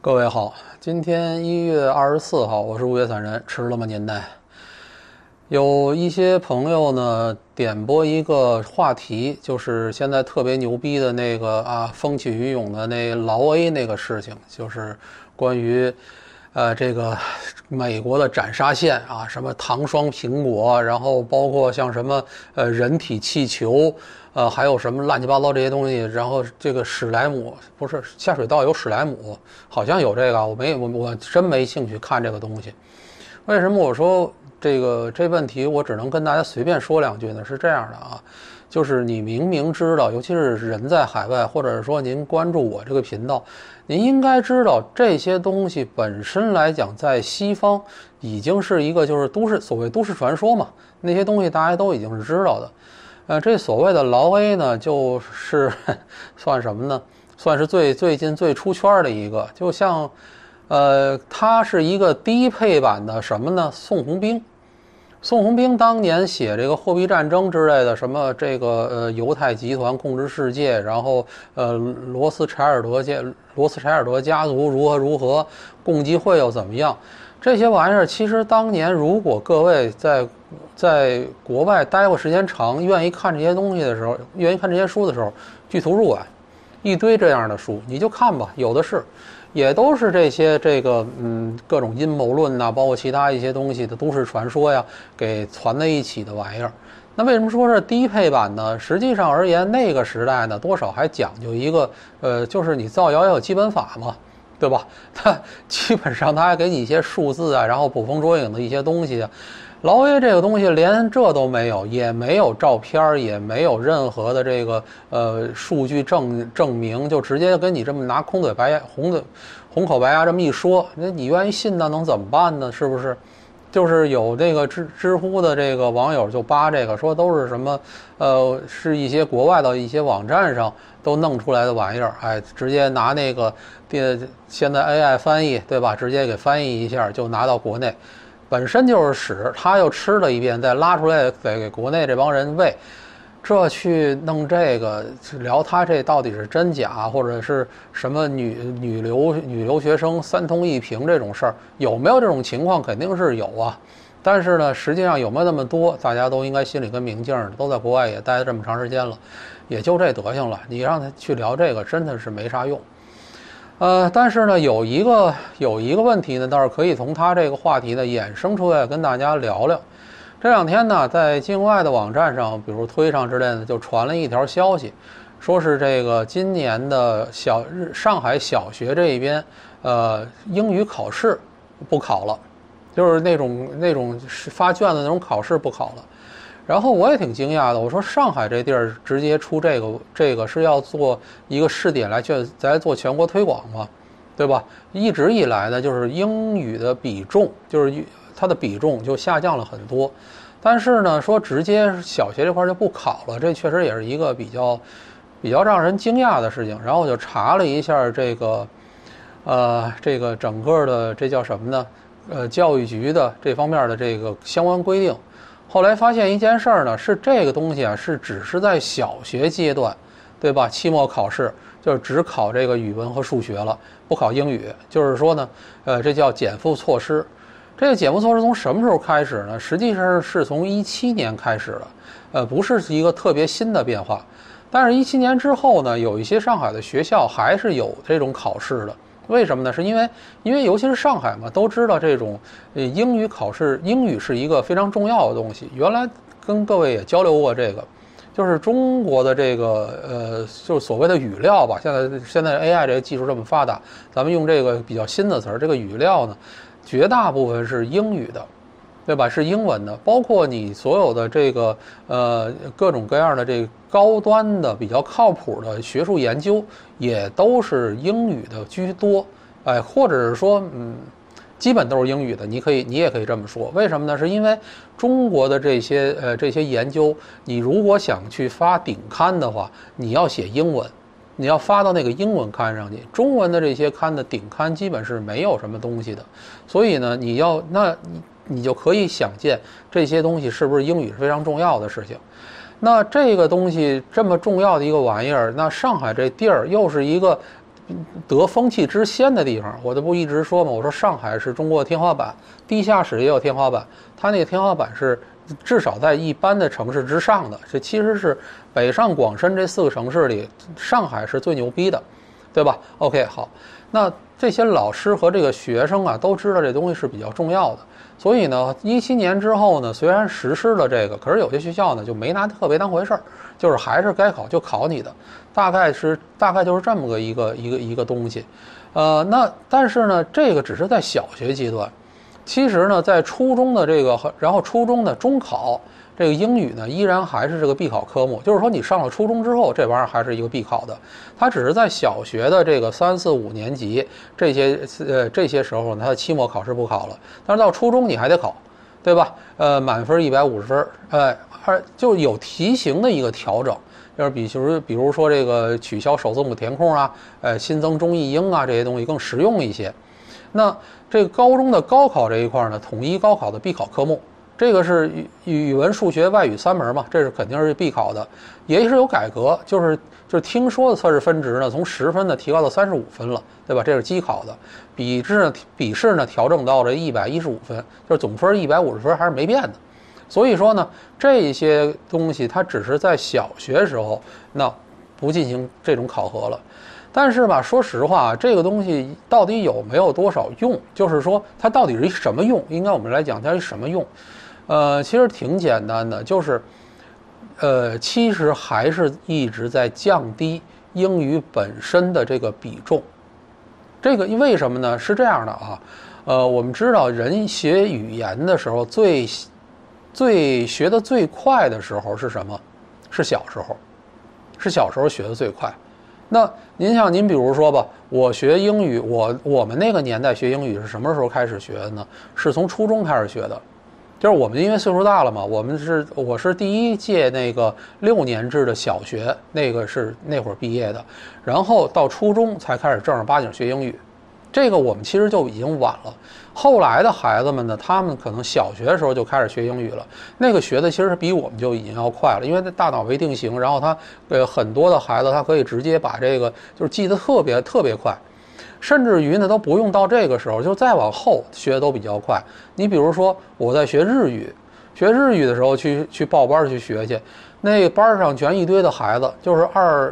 各位好，今天1月24号，我是五月散人，吃了吗年代。有一些朋友呢点播一个话题，就是现在特别牛逼的那个风起云涌的那劳 A 那个事情，就是关于这个美国的斩杀线啊，什么糖霜苹果，然后包括像什么人体气球，还有什么乱七八糟这些东西，然后这个史莱姆不是下水道有史莱姆，好像有这个，我真没兴趣看这个东西。为什么我说这问题我只能跟大家随便说两句呢？是这样的啊，就是你明明知道，尤其是人在海外，或者是说您关注我这个频道，您应该知道这些东西本身来讲，在西方已经是一个就是所谓都市传说嘛，那些东西大家都已经是知道的。这所谓的劳 A 呢，就是算什么呢？算是最近最出圈的一个，就像它是一个低配版的什么呢？宋鸿兵。宋鸿兵当年写这个货币战争之类的，什么这个犹太集团控制世界，然后罗斯柴尔德家族如何，共济会又怎么样？这些玩意儿，其实当年如果各位在国外待过时间长，愿意看这些东西的时候，愿意看这些书的时候，去图书馆一堆这样的书，你就看吧，有的是。也都是这些各种阴谋论呐，包括其他一些东西的都市传说呀，给攒在一起的玩意儿。那为什么说是低配版呢？实际上而言，那个时代呢，多少还讲究一个就是你造谣要有基本法嘛，对吧？它基本上它还给你一些数字啊，然后捕风捉影的一些东西啊。劳 A 这个东西连这都没有，也没有照片，也没有任何的这个数据证明，就直接跟你这么拿红口白牙这么一说，那你愿意信那能怎么办呢？是不是？就是有这个知乎的这个网友就扒这个，说都是什么是一些国外的一些网站上都弄出来的玩意儿，直接拿那个现在 AI 翻译对吧？直接给翻译一下就拿到国内。本身就是屎，他又吃了一遍，再拉出来给国内这帮人喂，这去弄这个聊他这到底是真假，或者是什么女留学生三通一平这种事儿，有没有这种情况？肯定是有啊。但是呢，实际上有没有那么多，大家都应该心里跟明镜的，都在国外也待了这么长时间了，也就这德行了。你让他去聊这个，真的是没啥用。但是呢，有一个问题呢，倒是可以从他这个话题呢衍生出来跟大家聊聊。这两天呢，在境外的网站上，比如推上之类的，就传了一条消息，说是这个今年的上海小学这一边，英语考试不考了，就是那种发卷子那种考试不考了。然后我也挺惊讶的，我说上海这地儿直接出这个是要做一个试点来做全国推广嘛，对吧？一直以来呢，就是英语的比重，就是它的比重就下降了很多。但是呢，说直接小学这块就不考了，这确实也是一个比较让人惊讶的事情。然后我就查了一下这个整个的这叫什么呢？教育局的这方面的这个相关规定。后来发现一件事儿呢，是这个东西啊，是只是在小学阶段，对吧？期末考试就是只考这个语文和数学了，不考英语。就是说呢，这叫减负措施。这个减负措施从什么时候开始呢？实际上是从2017年开始的，不是一个特别新的变化。但是2017年之后呢，有一些上海的学校还是有这种考试的。为什么呢？是因为尤其是上海嘛，都知道这种英语考试，英语是一个非常重要的东西。原来跟各位也交流过这个，就是中国的这个就是所谓的语料吧。现在 AI 这个技术这么发达，咱们用这个比较新的词儿，这个语料呢，绝大部分是英语的，对吧？是英文的，包括你所有的这个各种各样的这个高端的比较靠谱的学术研究，也都是英语的居多，或者是说基本都是英语的，你也可以这么说。为什么呢？是因为中国的这些研究，你如果想去发顶刊的话，你要写英文，你要发到那个英文刊上去。中文的这些刊的顶刊基本是没有什么东西的，所以呢，你就可以想见这些东西是不是英语是非常重要的事情。那这个东西这么重要的一个玩意儿，那上海这地儿又是一个得风气之先的地方，我这不一直说嘛，我说上海是中国的天花板，地下室也有天花板，它那个天花板是至少在一般的城市之上的，这其实是北上广深这4个城市里，上海是最牛逼的，对吧 ？OK， 好，那这些老师和这个学生啊都知道这东西是比较重要的，所以呢，17年之后呢，虽然实施了这个，可是有些学校呢就没拿特别当回事儿，就是还是该考就考你的，大概就是这么一个东西，那但是呢，这个只是在小学阶段。其实呢，在初中的这个，然后初中的中考，这个英语呢依然还是这个必考科目，就是说你上了初中之后，这玩意儿还是一个必考的。它只是在小学的这个3、4、5年级这些时候呢，它的期末考试不考了，但是到初中你还得考，对吧？满分150分，就有题型的一个调整。就是比如说这个取消首字母填空啊，新增中译英啊，这些东西更实用一些。那这个高中的高考这一块呢，统一高考的必考科目，这个是语文、数学、外语3门嘛，这是肯定是必考的，也是有改革，就是听说的测试分值呢，从10分呢提高到35分了，对吧？这是基考的，笔试呢调整到了115分，就是总分150分还是没变的。所以说呢，这些东西它只是在小学时候那不进行这种考核了。但是吧，说实话，这个东西到底有没有多少用？就是说，它到底是一什么用？应该我们来讲它是什么用？其实挺简单的，就是，其实还是一直在降低英语本身的这个比重。这个为什么呢？是这样的啊，我们知道人学语言的时候，最学得最快的时候是什么？是小时候，是小时候学得最快。那您比如说吧，我学英语，我们那个年代学英语是什么时候开始学的呢？是从初中开始学的，就是我们因为岁数大了嘛，我是第一届那个6年制的小学，那个是那会儿毕业的，然后到初中才开始正儿八经学英语，这个我们其实就已经晚了。后来的孩子们呢，他们可能小学的时候就开始学英语了，那个学的其实比我们就已经要快了，因为大脑为定型，然后他很多的孩子他可以直接把这个就是记得特别快，甚至于呢都不用到这个时候，就再往后学的都比较快。你比如说我在学日语的时候去报班去学去，那个班上全一堆的孩子，就是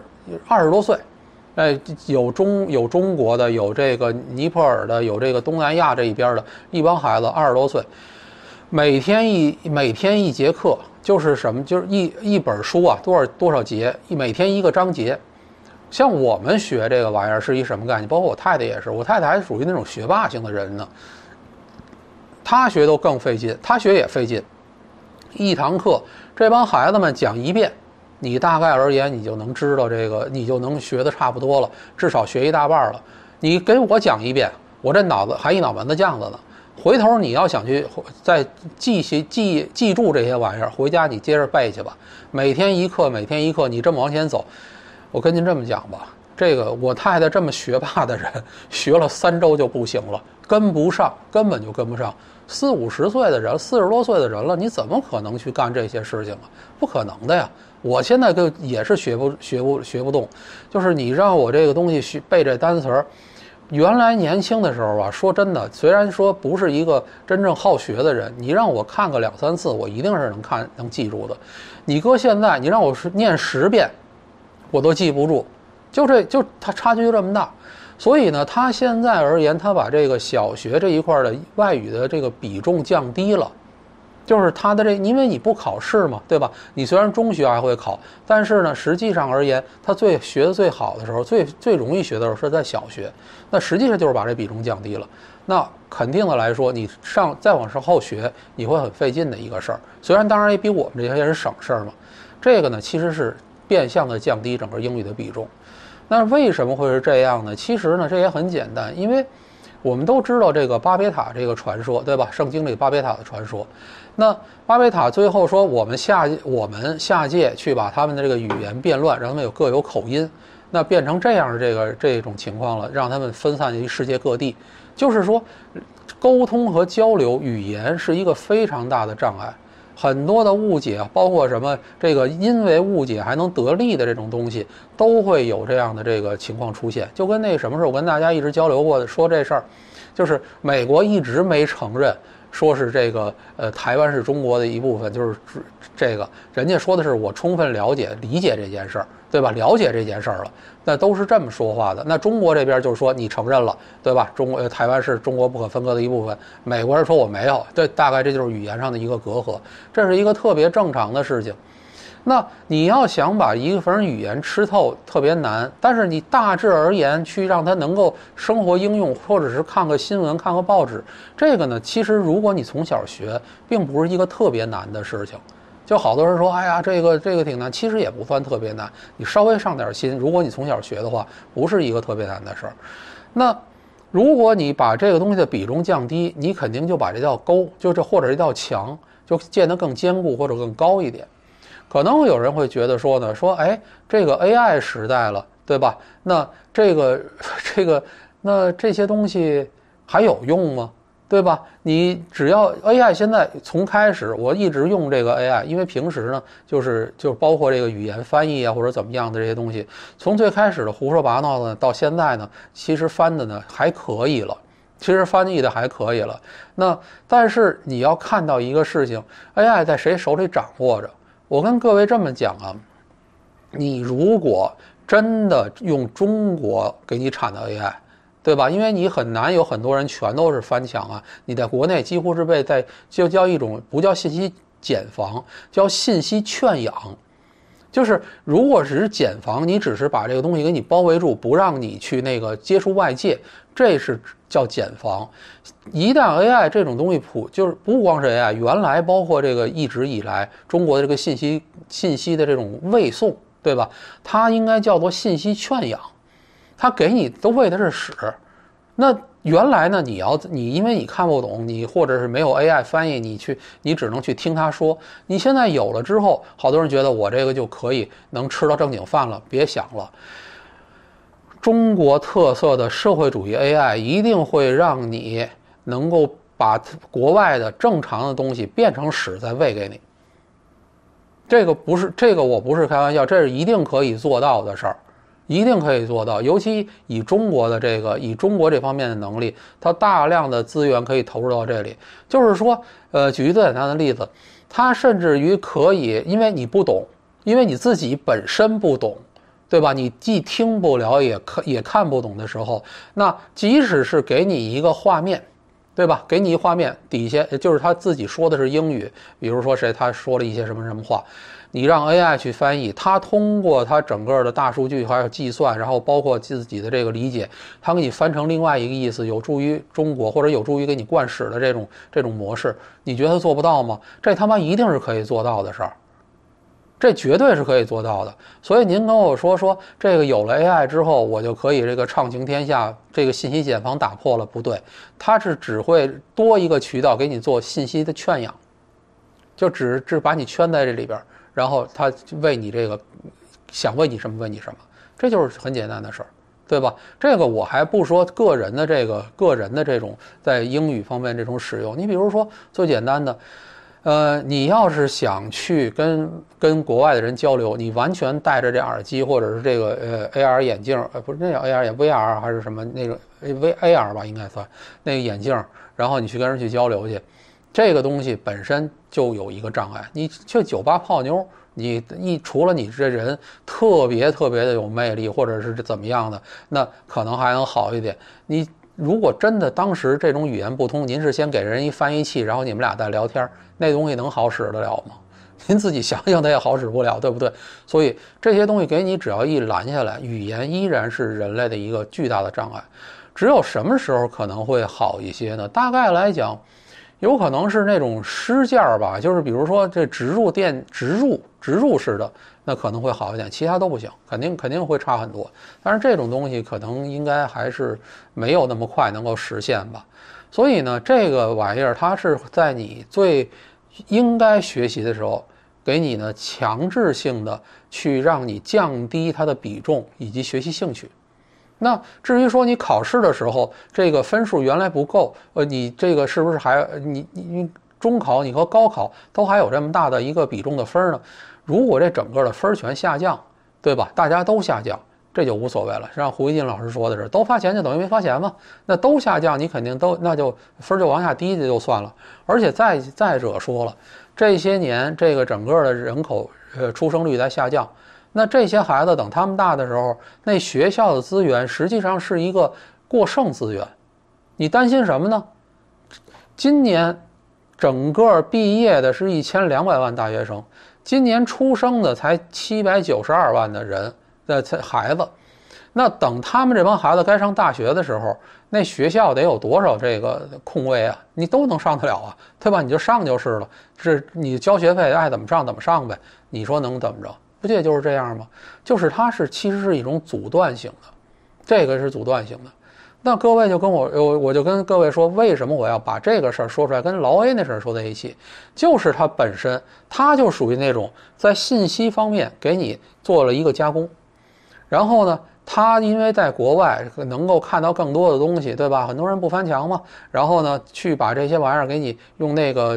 20多岁。有中国的，有这个尼泊尔的，有这个东南亚这一边的一帮孩子，20多岁，每天一节课，就是什么，就是一本书啊，多少节，每天一个章节。像我们学这个玩意儿是一什么概念？包括我太太也是，我太太还属于那种学霸型的人呢，她学都更费劲，她学也费劲，一堂课这帮孩子们讲1遍。你大概而言，你就能知道这个，你就能学的差不多了，至少学一大半了。你给我讲1遍，我这脑子还一脑门子酱子呢。回头你要想去再记住这些玩意儿，回家你接着背去吧。每天一课，你这么往前走，我跟您这么讲吧，这个我太太这么学霸的人，学了3周就不行了，跟不上，根本就跟不上。40、50岁的人，40多岁的人了，你怎么可能去干这些事情啊？不可能的呀！我现在也是学不动，就是你让我这个东西背这单词儿，原来年轻的时候啊，说真的，虽然说不是一个真正好学的人，你让我看个2、3次，我一定是能记住的。你搁现在，你让我念10遍，我都记不住，就它差距就这么大。所以呢，他现在而言，他把这个小学这一块的外语的这个比重降低了，就是他的因为你不考试嘛，对吧？你虽然中学还会考，但是呢，实际上而言，他学的最好的时候，最容易学的时候是在小学，那实际上就是把这比重降低了。那肯定的来说，你再往后学，你会很费劲的一个事儿。虽然当然也比我们这些人省事儿嘛，这个呢其实是变相的降低整个英语的比重。那为什么会是这样呢？其实呢，这也很简单，因为我们都知道这个巴别塔这个传说，对吧？圣经里巴别塔的传说。那巴别塔最后说，我们下界去把他们的这个语言变乱，让他们各有口音，那变成这样的这种情况了，让他们分散于世界各地。就是说，沟通和交流语言是一个非常大的障碍。 很多的误解，包括什么这个因为误解还能得利的这种东西，都会有这样的这个情况出现。就跟那什么事，我跟大家一直交流过的，说这事儿，就是美国一直没承认说是这个台湾是中国的一部分，就是这个人家说的是我充分了解理解这件事儿，对吧？了解这件事儿了，那都是这么说话的。那中国这边就是说你承认了，对吧？台湾是中国不可分割的一部分。美国人说我没有，这大概这就是语言上的一个隔阂，这是一个特别正常的事情。那你要想把一份语言吃透特别难，但是你大致而言去让它能够生活应用，或者是看个新闻看个报纸，这个呢其实如果你从小学并不是一个特别难的事情。就好多人说哎呀这个挺难，其实也不算特别难，你稍微上点心，如果你从小学的话不是一个特别难的事儿。那如果你把这个东西的比重降低，你肯定就把这道沟或者这道墙就建得更坚固或者更高一点。可能有人会觉得说呢，说哎，这个 AI 时代了，对吧？那那这些东西还有用吗？对吧？你只要 AI 现在从开始，我一直用这个 AI， 因为平时呢，就是包括这个语言翻译啊或者怎么样的这些东西，从最开始的胡说八道呢，到现在呢，其实翻的呢还可以了。其实翻译的还可以了。那但是你要看到一个事情 ，AI 在谁手里掌握着？我跟各位这么讲啊，你如果真的用中国给你产的 AI， 对吧？因为你很难有很多人全都是翻墙啊，你在国内几乎是就叫一种不叫信息茧房，叫信息圈养。就是如果只是茧房，你只是把这个东西给你包围住，不让你去那个接触外界，这是叫茧房。一旦 AI 这种东西就是不光是 AI， 原来包括这个一直以来中国的这个信息的这种喂送，对吧？它应该叫做信息圈养，它给你都喂的是屎。那原来呢，你因为你看不懂，你或者是没有 AI 翻译，你只能去听他说。你现在有了之后，好多人觉得我这个就可以能吃到正经饭了，别想了。中国特色的社会主义 AI 一定会让你能够把国外的正常的东西变成屎再喂给你。这个我不是开玩笑，这是一定可以做到的事儿。一定可以做到，尤其以中国这方面的能力，它大量的资源可以投入到这里。就是说，举一个简单的例子，它甚至于可以，因为你不懂，因为你自己本身不懂，对吧？你既听不了也看不懂的时候，那即使是给你一个画面，对吧？给你一画面，底下就是他自己说的是英语，比如说他说了一些什么话。你让 AI 去翻译，它通过它整个的大数据还有计算，然后包括自己的这个理解，它给你翻成另外一个意思，有助于中国或者有助于给你灌屎的这种模式，你觉得做不到吗？这他妈一定是可以做到的事儿，这绝对是可以做到的。所以您跟我说这个有了 AI 之后，我就可以这个畅行天下，这个信息茧房打破了，不对，它是只会多一个渠道给你做信息的圈养，就只把你圈在这里边。然后他为你这个想问你什么问你什么，这就是很简单的事儿，对吧？这个我还不说个人的这种在英语方面这种使用。你比如说最简单的，你要是想去跟国外的人交流，你完全戴着这耳机或者是这个AR 眼镜，不是那叫 AR 眼 VR 还是什么那个 AR 吧，应该算那个眼镜，然后你去跟人去交流去。这个东西本身就有一个障碍，你去酒吧泡妞，除了你这人特别的有魅力，或者是怎么样的，那可能还能好一点。你如果真的当时这种语言不通，您是先给人一翻译器，然后你们俩再聊天，那东西能好使得了吗？您自己想想，它也好使不了，对不对？所以这些东西给你只要一拦下来，语言依然是人类的一个巨大的障碍。只有什么时候可能会好一些呢？大概来讲，有可能是那种施件吧，就是比如说这植入式的，那可能会好一点，其他都不行，肯定会差很多。但是这种东西可能应该还是没有那么快能够实现吧。所以呢，这个玩意儿它是在你最应该学习的时候，给你呢强制性的去让你降低它的比重以及学习兴趣。那至于说你考试的时候这个分数原来不够，你这个是不是还你中考你和高考都还有这么大的一个比重的分呢，如果这整个的分全下降，对吧？大家都下降，这就无所谓了。像胡一金老师说的是，都发钱就等于没发钱嘛，那都下降，你肯定都那就分就往下低就算了。而且再者说了，这些年这个整个的人口出生率在下降，那这些孩子等他们大的时候，那学校的资源实际上是一个过剩资源。你担心什么呢？今年整个毕业的是1200万大学生，今年出生的才792万的人的孩子，那等他们这帮孩子该上大学的时候，那学校得有多少这个空位啊？你都能上得了啊，对吧？你就上就是了，是你交学费爱怎么上怎么上呗。你说能怎么着？不也就是这样吗？就是它其实是一种阻断性的，这个是阻断性的。那各位就跟我就跟各位说，为什么我要把这个事儿说出来，跟劳 A 那事儿说在一起？就是它本身，它就属于那种在信息方面给你做了一个加工，然后呢，他因为在国外能够看到更多的东西，对吧？很多人不翻墙嘛，然后呢，去把这些玩意儿给你用那个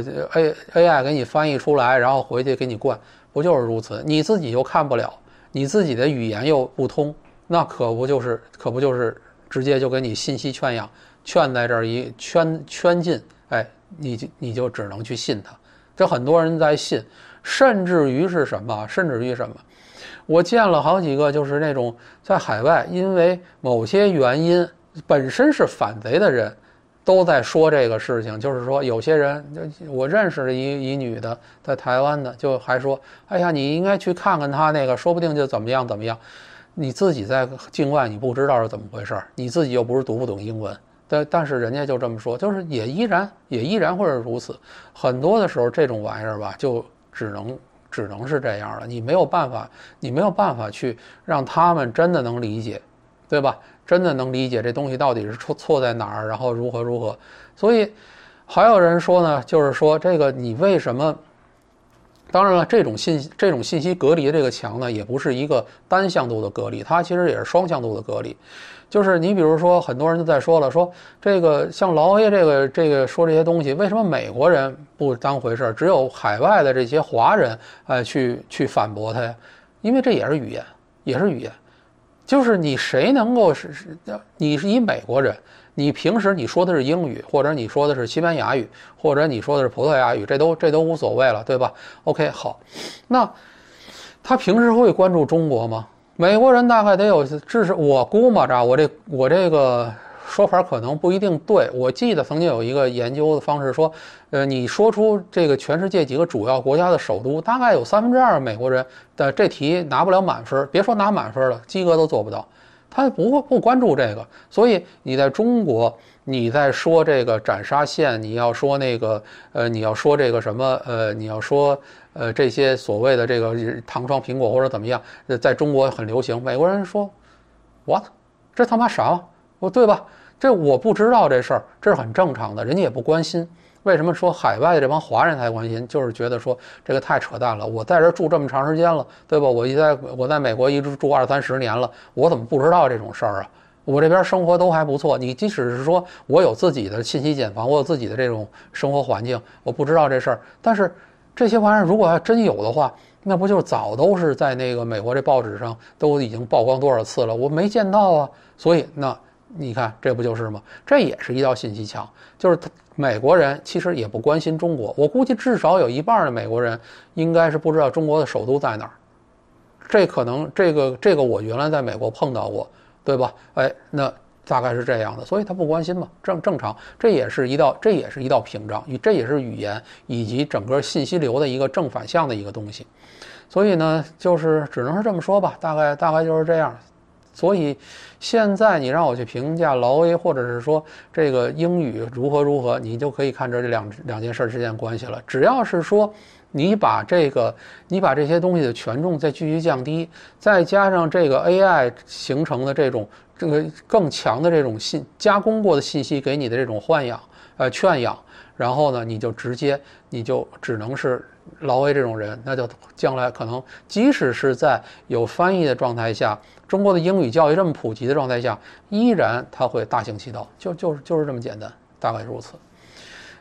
AI 给你翻译出来，然后回去给你灌，不就是如此？你自己又看不了，你自己的语言又不通，那可不就是直接就给你信息圈养，圈在这儿一圈进，哎，你就只能去信它。这很多人在信，甚至于是什么？甚至于什么？我见了好几个，就是那种在海外因为某些原因本身是反贼的人，都在说这个事情。就是说，有些人，我认识的一女的，在台湾的，就还说：“哎呀，你应该去看看她那个，说不定就怎么样怎么样。”你自己在境外，你不知道是怎么回事，你自己又不是读不懂英文，但是人家就这么说，就是也依然会是如此。很多的时候，这种玩意儿吧，就只能是这样了。你没有办法去让他们真的能理解，对吧？真的能理解这东西到底是错在哪儿，然后如何。所以还有人说呢，就是说这个你为什么？当然了，这种信息隔离的这个墙呢，也不是一个单向度的隔离，它其实也是双向度的隔离。就是你比如说，很多人都在说了，说这个像劳 A 这个说这些东西，为什么美国人不当回事，只有海外的这些华人去反驳他呀？因为这也是语言，就是你谁能够你是一美国人。你平时你说的是英语，或者你说的是西班牙语，或者你说的是葡萄牙语，这都无所谓了，对吧 ？OK， 好，那他平时会关注中国吗？美国人大概得有，至少我估摸着，我这个说法可能不一定对。我记得曾经有一个研究的方式说，你说出这个全世界几个主要国家的首都，大概有2/3美国人的这题拿不了满分，别说拿满分了，及格都做不到。他不关注这个，所以你在中国，你在说这个斩杀线，你要说那个你要说这个什么你要说这些所谓的这个糖霜苹果或者怎么样，在中国很流行。美国人说 ，what， 这他妈啥？对吧？这我不知道这事儿，这是很正常的，人家也不关心。为什么说海外的这帮华人才关心？就是觉得说这个太扯淡了。我在这住这么长时间了，对吧？我在美国一直住20-30年了，我怎么不知道这种事儿啊？我这边生活都还不错。你即使是说我有自己的信息茧房，我有自己的这种生活环境，我不知道这事儿。但是这些玩意儿如果要真有的话，那不就早都是在那个美国这报纸上都已经曝光多少次了？我没见到啊。所以那你看这不就是吗？这也是一道信息墙，就是美国人其实也不关心中国，我估计至少有1半的美国人应该是不知道中国的首都在哪儿。这可能这个我原来在美国碰到过，对吧？哎，那大概是这样的，所以他不关心嘛，正常。这也是一道屏障，这也是语言以及整个信息流的一个正反向的一个东西。所以呢，就是只能是这么说吧，大概就是这样。所以现在你让我去评价劳 A 或者是说这个英语如何，你就可以看这两件事之间关系了。只要是说你把这些东西的权重再继续降低，再加上这个 AI 形成的这个更强的这种加工过的信息给你的这种圈养，然后呢，你就只能是劳 A 这种人，那就将来可能即使是在有翻译的状态下，中国的英语教育这么普及的状态下，依然它会大行其道，就是这么简单，大概如此。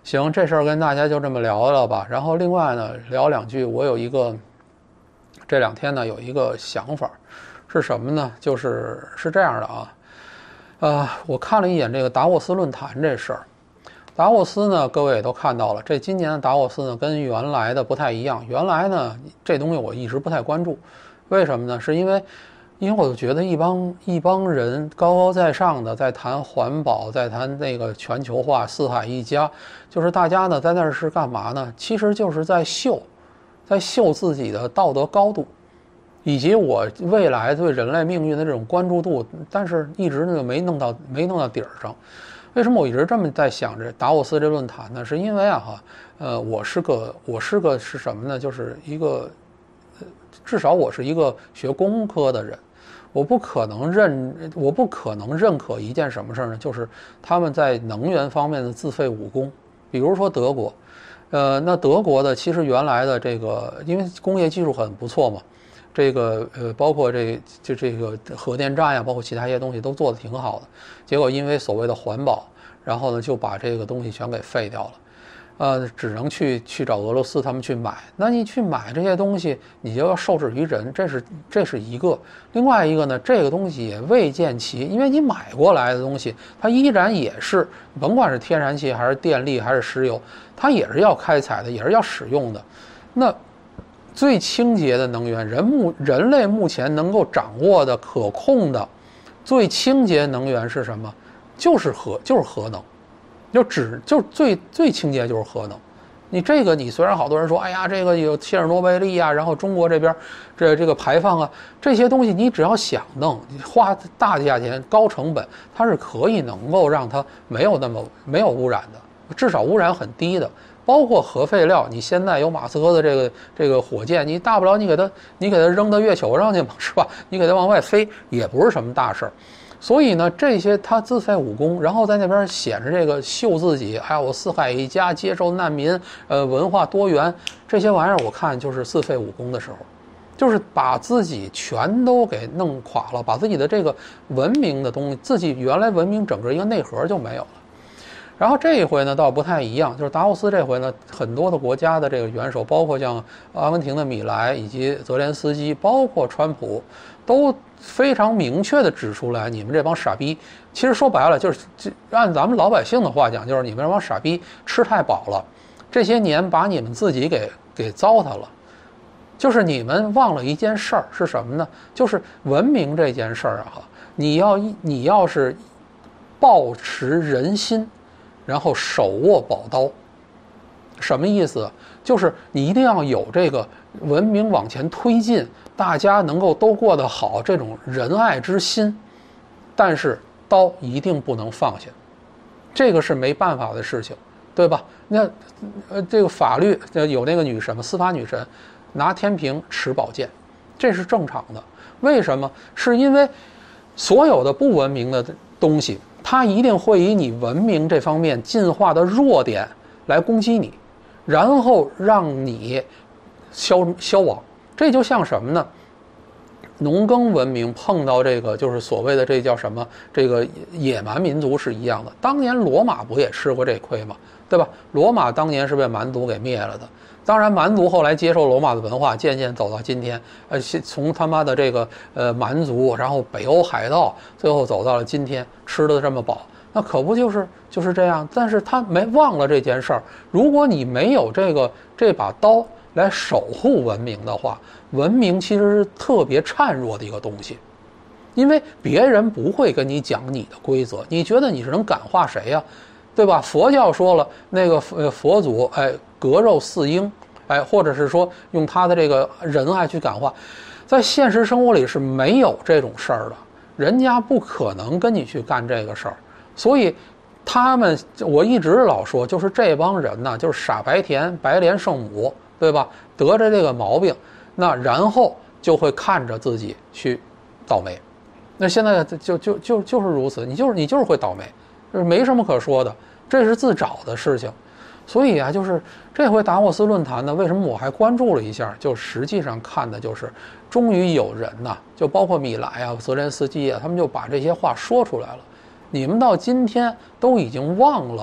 行，这事儿跟大家就这么聊聊吧。然后另外呢，聊两句，我有一个这2天呢有一个想法，是什么呢？是这样的啊，我看了一眼这个达沃斯论坛这事儿。达沃斯呢，各位也都看到了，这今年的达沃斯呢跟原来的不太一样。原来呢这东西我一直不太关注，为什么呢？是因为我就觉得一帮人高高在上的在谈环保，在谈那个全球化、四海一家，就是大家呢在那儿是干嘛呢？其实就是在秀自己的道德高度，以及我未来对人类命运的这种关注度，但是一直呢没弄到底儿上。为什么我一直这么在想着达沃斯这论坛呢？是因为我是个是什么呢？就是一个至少我是一个学工科的人，我不可能认可一件什么事呢？就是他们在能源方面的自废武功。比如说德国，那德国的其实原来的这个，因为工业技术很不错嘛，这个包括这个核电站呀，包括其他一些东西都做得挺好的。结果因为所谓的环保，然后呢就把这个东西全给废掉了。只能去找俄罗斯他们去买。那你去买这些东西，你就要受制于人，这是一个。另外一个呢，这个东西也未见其，因为你买过来的东西，它依然也是，甭管是天然气还是电力还是石油，它也是要开采的，也是要使用的。那最清洁的能源，人类目前能够掌握的可控的最清洁能源是什么？就是核能。就最清洁就是核能。你虽然好多人说，哎呀，这个有切尔诺贝利啊，然后中国这边这个排放啊，这些东西你只要想弄，花大价钱、高成本，它是可以能够让它没有污染的，至少污染很低的。包括核废料，你现在有马斯克的这个火箭，你大不了你给它扔到月球上去嘛，是吧？你给它往外飞也不是什么大事儿。所以呢，这些他自废武功，然后在那边显着这个秀自己，哎呀，我四海一家，接受难民，文化多元，这些玩意儿，我看就是自废武功的时候，就是把自己全都给弄垮了，把自己的这个文明的东西，自己原来文明整个一个内核就没有了。然后这一回呢倒不太一样，就是达沃斯这回呢，很多的国家的这个元首，包括像阿根廷的米莱以及泽连斯基，包括川普，都非常明确地指出来，你们这帮傻逼，其实说白了就是按咱们老百姓的话讲，就是你们这帮傻逼吃太饱了，这些年把你们自己给糟蹋了。就是你们忘了一件事儿是什么呢？就是文明这件事儿你要是抱持人心，然后手握宝刀，什么意思？就是你一定要有这个文明往前推进，大家能够都过得好，这种仁爱之心，但是刀一定不能放下，这个是没办法的事情，对吧？那这个法律有那个女神嘛，司法女神拿天平持宝剑，这是正常的。为什么？是因为所有的不文明的东西，它一定会以你文明这方面进化的弱点来攻击你，然后让你消亡。这就像什么呢？农耕文明碰到这个就是所谓的这叫什么，这个野蛮民族是一样的。当年罗马不也吃过这亏吗？对吧？罗马当年是被蛮族给灭了的。当然蛮族后来接受罗马的文化，渐渐走到今天，从他妈的这个蛮族，然后北欧海盗，最后走到了今天，吃得这么饱，那可不就是这样。但是他没忘了这件事儿，如果你没有这把刀来守护文明的话，文明其实是特别孱弱的一个东西，因为别人不会跟你讲你的规则，你觉得你是能感化谁呀？对吧？佛教说了，那个佛祖割肉饲鹰，或者是说用他的这个仁爱去感化，在现实生活里是没有这种事儿的，人家不可能跟你去干这个事儿。所以我一直老说，就是这帮人呢，就是傻白甜、白莲圣母，对吧？得着这个毛病，那然后就会看着自己去倒霉。那现在就是如此，你就是会倒霉，就是没什么可说的，这是自找的事情。所以就是这回达沃斯论坛呢，为什么我还关注了一下？就实际上看的就是，终于有人呢，就包括米莱泽连斯基他们就把这些话说出来了。你们到今天都已经忘了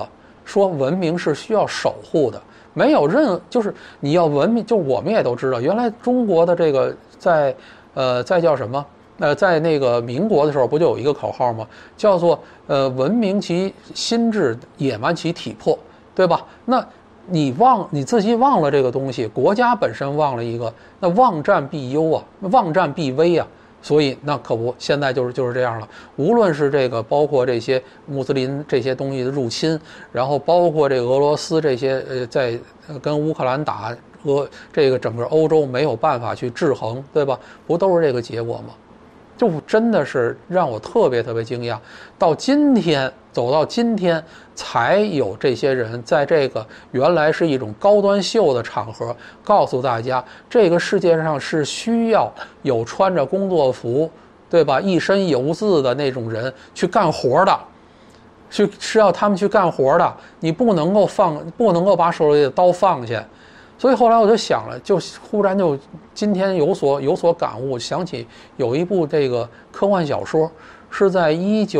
说文明是需要守护的，没有就是你要文明，就我们也都知道，原来中国的这个在叫什么？在那个民国的时候，不就有一个口号吗？叫做文明其心智，野蛮其体魄，对吧？那你自己忘了这个东西，国家本身忘了一个，那忘战必忧啊，忘战必危啊。所以那可不，现在就是这样了。无论是这个，包括这些穆斯林这些东西的入侵，然后包括这个俄罗斯这些在跟乌克兰打这个整个欧洲没有办法去制衡，对吧？不都是这个结果吗？就真的是让我特别惊讶，走到今天才有这些人在这个原来是一种高端秀的场合，告诉大家这个世界上是需要有穿着工作服，对吧？一身油渍的那种人去干活的，是要他们去干活的，你不能够把手里的刀放下。所以后来我就想了，就忽然就今天有所感悟，想起有一部这个科幻小说，是在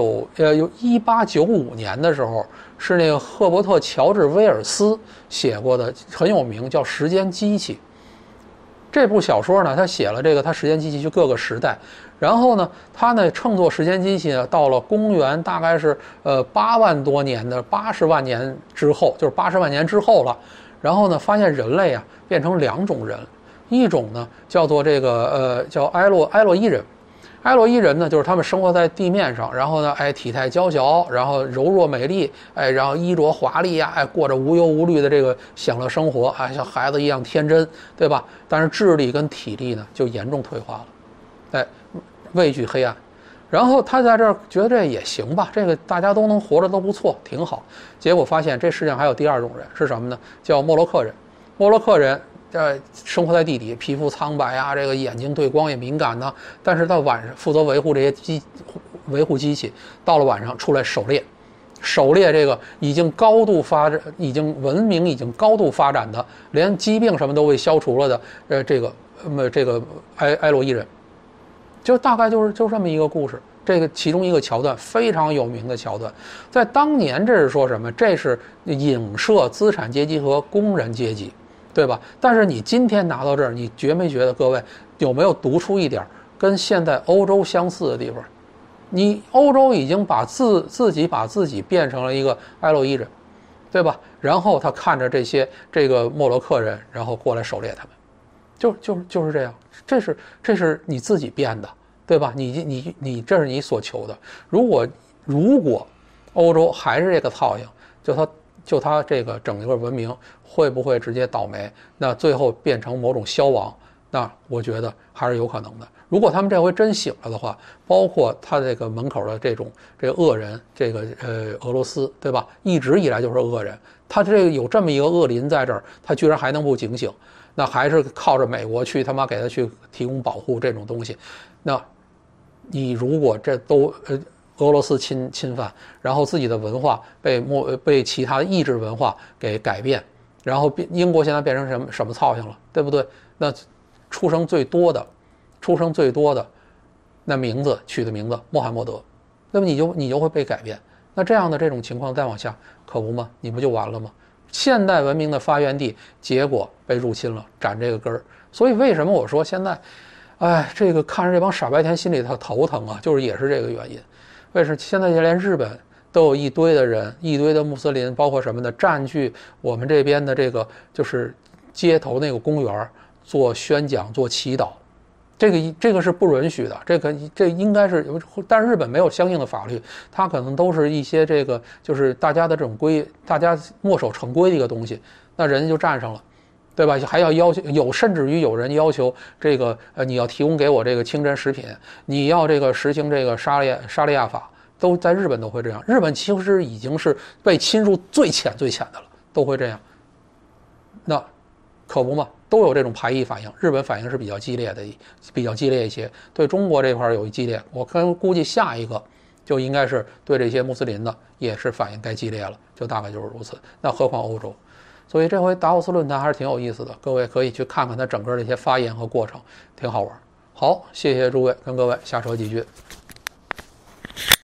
1895年的时候，是那个赫伯特·乔治·威尔斯写过的，很有名，叫《时间机器》。这部小说呢，他写了他时间机器去各个时代，然后呢，他呢乘坐时间机器呢，到了公元大概是8万多年的80万年之后，就是80万年之后了。然后呢，发现人类啊变成2种人，一种呢叫做叫埃洛伊人，埃洛伊人呢就是他们生活在地面上，然后呢体态娇小，然后柔弱美丽，然后衣着华丽呀，过着无忧无虑的这个享乐生活，像孩子一样天真，对吧？但是智力跟体力呢就严重退化了，畏惧黑暗。然后他在这儿觉得这也行吧，这个大家都能活着都不错，挺好。结果发现这世界上还有第2种人，是什么呢？叫莫洛克人。莫洛克人生活在地底，皮肤苍白啊，这个眼睛对光也敏感呢。但是到晚上负责维护这些维护机器，到了晚上出来狩猎这个已经高度发展，文明已经高度发展的，连疾病什么都被消除了的这个埃洛伊人。就大概就这么一个故事，这个其中一个桥段非常有名的桥段，在当年这是说什么？这是影射资产阶级和工人阶级，对吧？但是你今天拿到这儿，你觉没觉得各位有没有读出一点跟现在欧洲相似的地方？你欧洲已经把自己变成了一个埃洛伊人，对吧？然后他看着这个莫洛克人，然后过来狩猎他们。就是这样，这是你自己变的，对吧？你这是你所求的。如果欧洲还是这个套性，就它这个整个文明会不会直接倒霉？那最后变成某种消亡？那我觉得还是有可能的。如果他们这回真醒了的话，包括他这个门口的这个恶人，这个俄罗斯，对吧？一直以来就是恶人，他这个有这么一个恶邻在这儿，他居然还能不警醒？那还是靠着美国去他妈给他去提供保护这种东西。那你如果这都俄罗斯侵犯，然后自己的文化被其他的异质文化给改变，然后英国现在变成什么操性了，对不对？那出生最多的那取的名字穆罕默德，那么你就会被改变。那这样的这种情况再往下，可不吗？你不就完了吗？现代文明的发源地，结果被入侵了，斩这个根儿。所以为什么我说现在，这个看着这帮傻白甜心里头疼啊，就是也是这个原因。为什么现在连日本都有一堆的人，一堆的穆斯林，包括什么的，占据我们这边的这个就是街头那个公园做宣讲、做祈祷，这个是不允许的，这应该是，但是日本没有相应的法律，它可能都是一些这个就是大家的这种大家墨守成规的一个东西，那人家就占上了，对吧？还要求甚至于有人要求这个你要提供给我这个清真食品，你要这个实行这个沙利亚法，都在日本都会这样。日本其实已经是被侵入最浅的了，都会这样。那可不嘛，都有这种排异反应。日本反应是比较激烈一些，对中国这块有一激烈。我估计下一个就应该是对这些穆斯林的也是反应该激烈了，就大概就是如此。那何况欧洲？所以这回达沃斯论坛还是挺有意思的，各位可以去看看他整个的一些发言和过程，挺好玩。好，谢谢诸位，跟各位瞎扯几句。